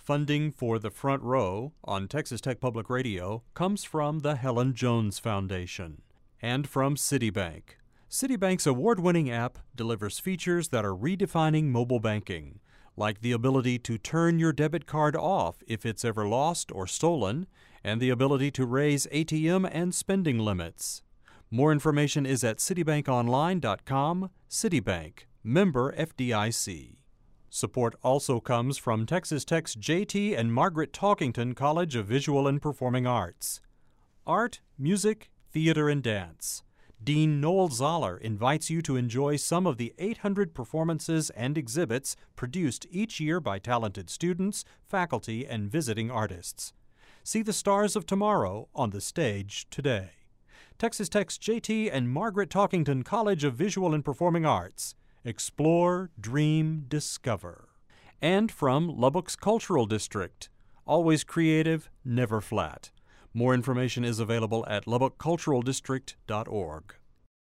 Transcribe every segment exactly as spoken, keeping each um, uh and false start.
Funding for The Front Row on Texas Tech Public Radio comes from the Helen Jones Foundation and from Citibank. Citibank's award-winning app delivers features that are redefining mobile banking, like the ability to turn your debit card off if it's ever lost or stolen, and the ability to raise A T M and spending limits. More information is at citibank online dot com. Citibank, member F D I C. Support also comes from Texas Tech's J T and Margaret Talkington College of Visual and Performing Arts. Art, music, theater, and dance. Dean Noel Zoller invites you to enjoy some of the eight hundred performances and exhibits produced each year by talented students, faculty, and visiting artists. See the stars of tomorrow on the stage today. Texas Tech's J T and Margaret Talkington College of Visual and Performing Arts. Explore, dream, discover. And from Lubbock's Cultural District. Always creative, never flat. More information is available at lubbock cultural district dot org.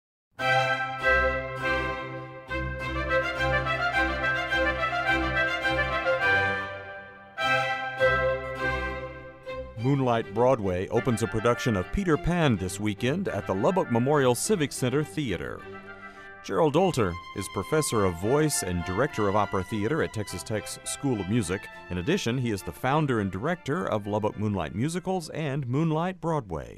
Moonlight Broadway opens a production of Peter Pan this weekend at the Lubbock Memorial Civic Center Theater. Gerald Dolter is professor of voice and director of opera theater at Texas Tech's School of Music. In addition, he is the founder and director of Lubbock Moonlight Musicals and Moonlight Broadway.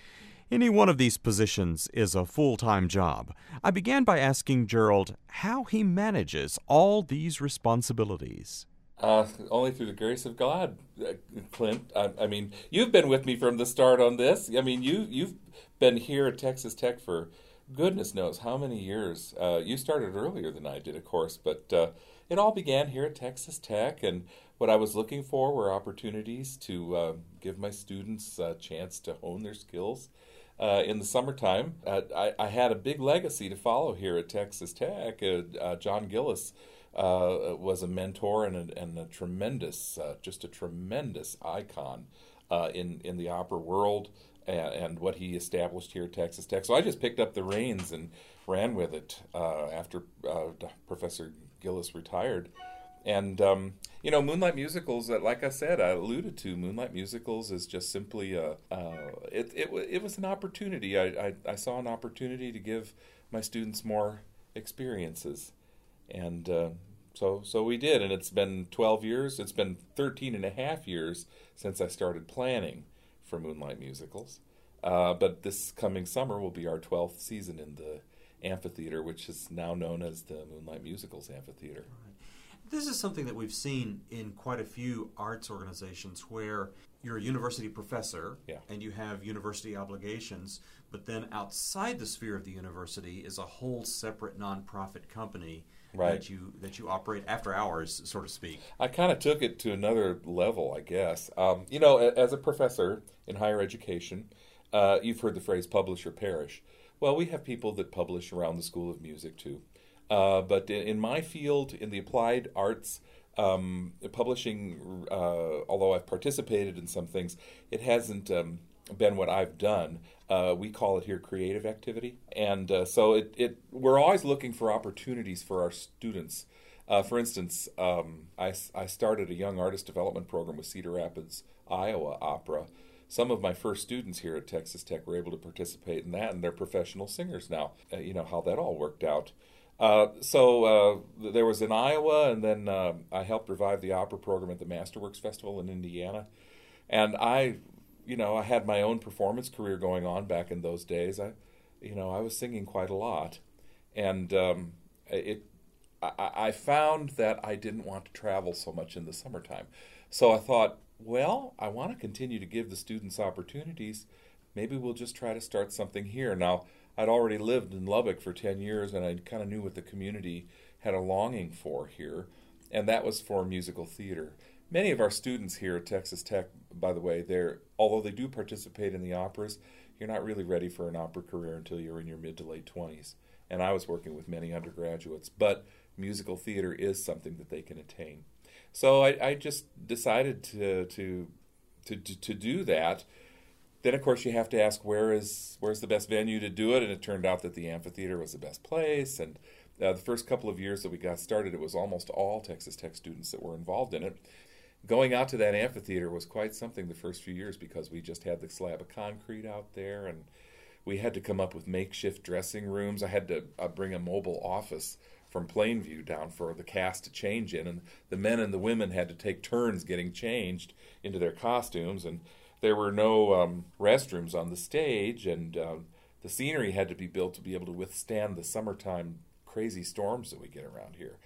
Any one of these positions is a full-time job. I began by asking Gerald how he manages all these responsibilities. Uh, only through the grace of God, uh, Clint. I, I mean, you've been with me from the start on this. I mean, you, you've been here at Texas Tech for goodness knows how many years. Uh, you started earlier than I did, of course, but uh, it all began here at Texas Tech, and what I was looking for were opportunities to uh, give my students a chance to hone their skills. Uh, in the summertime, uh, I, I had a big legacy to follow here at Texas Tech. Uh, uh, John Gillis uh, was a mentor and a, and a tremendous, uh, just a tremendous icon uh, in, in the opera world. And what he established here at Texas Tech. So I just picked up the reins and ran with it uh, after uh, Professor Gillis retired. And, um, you know, Moonlight Musicals, uh, like I said, I alluded to, Moonlight Musicals is just simply, a, uh, it, it, it was an opportunity. I, I, I saw an opportunity to give my students more experiences. And uh, so so we did. And it's been twelve years, it's been thirteen and a half years since I started planning for Moonlight Musicals. Uh, but this coming summer will be our twelfth season in the amphitheater, which is now known as the Moonlight Musicals Amphitheater. Right. This is something that we've seen in quite a few arts organizations where you're a university professor yeah. and you have university obligations, but then outside the sphere of the university is a whole separate nonprofit company right. that you that you operate after hours, so to speak. I kind of took it to another level, I guess. Um, you know, as a professor in higher education, uh, you've heard the phrase publish or perish. Well, we have people that publish around the School of Music, too. Uh, but in, in my field, in the applied arts, um, publishing, uh, although I've participated in some things, it hasn't um, been what I've done. Uh, we call it here creative activity. And uh, so it, it we're always looking for opportunities for our students. Uh, for instance, um, I, I started a young artist development program with Cedar Rapids, Iowa Opera. Some of my first students here at Texas Tech were able to participate in that, and they're professional singers now. Uh, you know how that all worked out. Uh, so uh, there was in Iowa, and then uh, I helped revive the opera program at the Masterworks Festival in Indiana. And I, you know, I had my own performance career going on back in those days. I, you know, I was singing quite a lot, and um, it. I, I found that I didn't want to travel so much in the summertime. So I thought, well, I want to continue to give the students opportunities. Maybe we'll just try to start something here. Now, I'd already lived in Lubbock for ten years, and I kind of knew what the community had a longing for here, and that was for musical theater. Many of our students here at Texas Tech, by the way, they're although they do participate in the operas, you're not really ready for an opera career until you're in your mid to late twenties. And I was working with many undergraduates, but musical theater is something that they can attain. So I, I just decided to, to to to do that. Then, of course, you have to ask where is where's the best venue to do it, and it turned out that the amphitheater was the best place. And uh, the first couple of years that we got started, it was almost all Texas Tech students that were involved in it. going out to that amphitheater was quite something the first few years because we just had the slab of concrete out there, and we had to come up with makeshift dressing rooms. I had to uh, bring a mobile office from Plainview down for the cast to change in, and the men and the women had to take turns getting changed into their costumes, and there were no um, restrooms on the stage, and uh, the scenery had to be built to be able to withstand the summertime crazy storms that we get around here.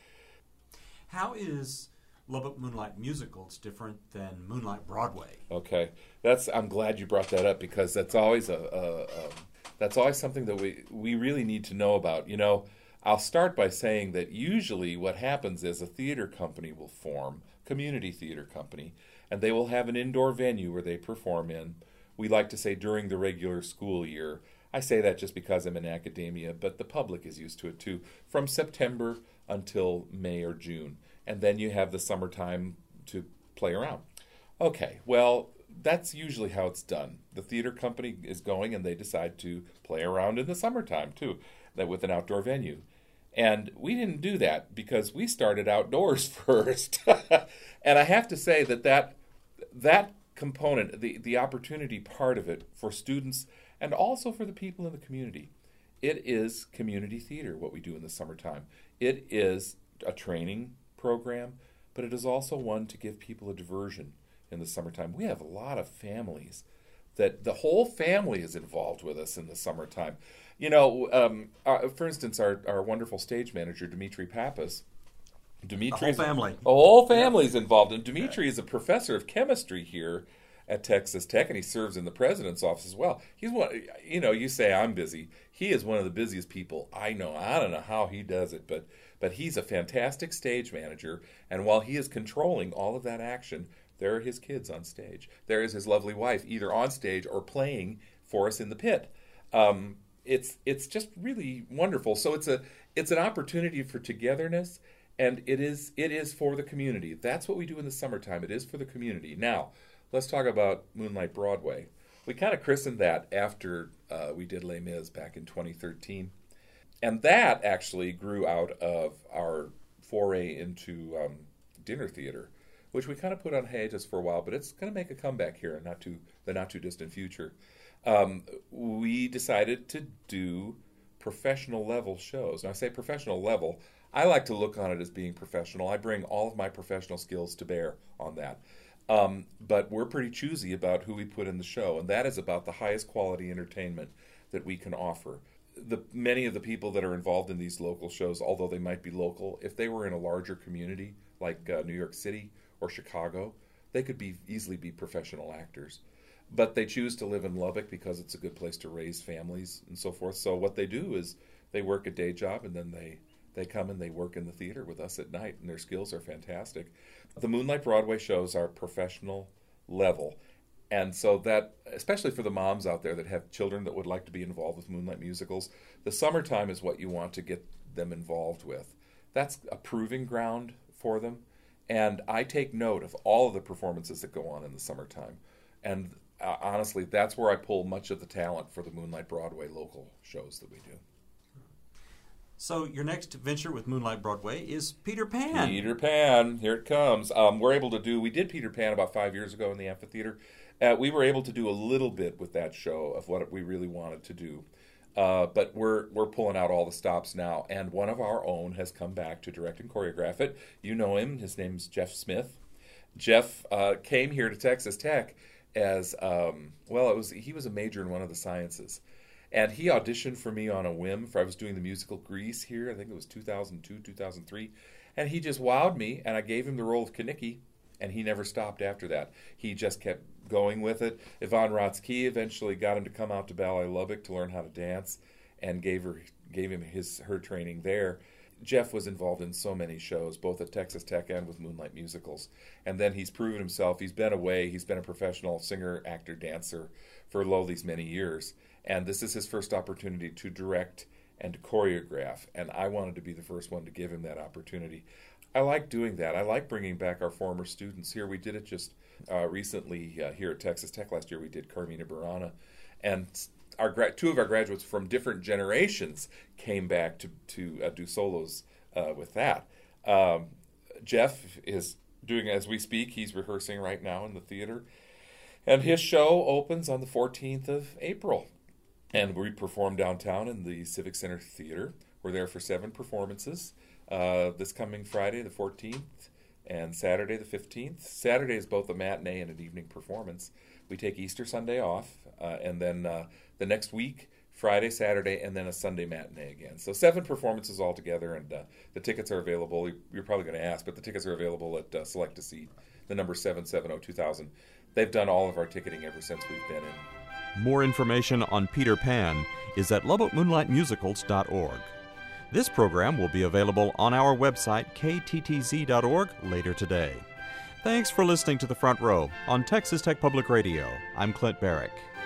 How is Lubbock Moonlight Musicals different than Moonlight Broadway? Okay, that's. I'm glad you brought that up because that's always a, a, a that's always something that we we really need to know about. You know, I'll start by saying that usually what happens is a theater company will form, community theater company, and they will have an indoor venue where they perform in. We like to say during the regular school year. I say that just because I'm in academia, but the public is used to it too, from September until May or June. And then you have the summertime to play around. Okay, well, that's usually how it's done. The theater company is going and they decide to play around in the summertime too, that with an outdoor venue. And we didn't do that because we started outdoors first. And I have to say that that, that component, the, the opportunity part of it for students and also for the people in the community, it is community theater, what we do in the summertime. It is a training program, but it is also one to give people a diversion in the summertime. We have a lot of families that the whole family is involved with us in the summertime. You know, um, uh, for instance, our, our wonderful stage manager, Dimitri Pappas. Dimitri, the whole family. A whole family's yeah. involved. And Dimitri yeah. is a professor of chemistry here at Texas Tech, and he serves in the president's office as well. He's one, you know, you say I'm busy. He is one of the busiest people I know. I don't know how he does it, but but he's a fantastic stage manager, and while he is controlling all of that action, there are his kids on stage. There is his lovely wife, either on stage or playing for us in the pit. Um, it's it's just really wonderful. So it's a it's an opportunity for togetherness, and it is it is for the community. That's what we do in the summertime. It is for the community. Now, let's talk about Moonlight Broadway. We kind of christened that after uh, we did Les Mis back in twenty thirteen. And that actually grew out of our foray into um, dinner theater, which we kind of put on hiatus for a while, but it's going to make a comeback here in not too, the not too distant future. Um, we decided to do professional level shows. Now, I say professional level, I like to look on it as being professional. I bring all of my professional skills to bear on that. Um, but we're pretty choosy about who we put in the show, and that is about the highest quality entertainment that we can offer. The many of the people that are involved in these local shows, although they might be local, if they were in a larger community like uh, New York City or Chicago, they could be easily be professional actors. But they choose to live in Lubbock because it's a good place to raise families and so forth. So what they do is they work a day job, and then they, they come and they work in the theater with us at night, and their skills are fantastic. The Moonlight Broadway shows are professional level. And so that, especially for the moms out there that have children that would like to be involved with Moonlight musicals, the summertime is what you want to get them involved with. That's a proving ground for them. And I take note of all of the performances that go on in the summertime. And uh, honestly, that's where I pull much of the talent for the Moonlight Broadway local shows that we do. So your next venture with Moonlight Broadway is Peter Pan. Peter Pan, here it comes. Um, we're able to do, we did Peter Pan about five years ago in the amphitheater. Uh, we were able to do a little bit with that show of what we really wanted to do. Uh, but we're we're pulling out all the stops now, and one of our own has come back to direct and choreograph it. You know him. His name's Jeff Smith. Jeff uh, came here to Texas Tech as, um, well, it was he was a major in one of the sciences. And he auditioned for me on a whim for I was doing the musical Grease here. I think it was two thousand two, two thousand three. And he just wowed me, and I gave him the role of Kenickie, and he never stopped after that. He just kept going with it. Yvonne Rotzke eventually got him to come out to Ballet Lubbock to learn how to dance, and gave her gave him his her training there. Jeff was involved in so many shows, both at Texas Tech and with Moonlight Musicals. And then he's proven himself. He's been away. He's been a professional singer, actor, dancer for lo these many years. And this is his first opportunity to direct and to choreograph. And I wanted to be the first one to give him that opportunity. I like doing that. I like bringing back our former students here. We did it just uh, recently uh, here at Texas Tech last year. We did Carmina Burana. And our gra- two of our graduates from different generations came back to, to uh, do solos uh, with that. Um, Jeff is doing as we speak. He's rehearsing right now in the theater. And his show opens on the fourteenth of April. And we perform downtown in the Civic Center Theater. We're there for seven performances. Uh, this coming Friday, the fourteenth, and Saturday, the fifteenth. Saturday is both a matinee and an evening performance. We take Easter Sunday off, uh, and then uh, the next week, Friday, Saturday, and then a Sunday matinee again. So seven performances altogether, and uh, the tickets are available. You're probably going to ask, but the tickets are available at uh, Select a Seat, the number seven seven zero two thousand. They've done all of our ticketing ever since we've been in. More information on Peter Pan is at lubbock moonlight musicals dot org. This program will be available on our website, k t t z dot org, later today. Thanks for listening to The Front Row on Texas Tech Public Radio. I'm Clint Barrick.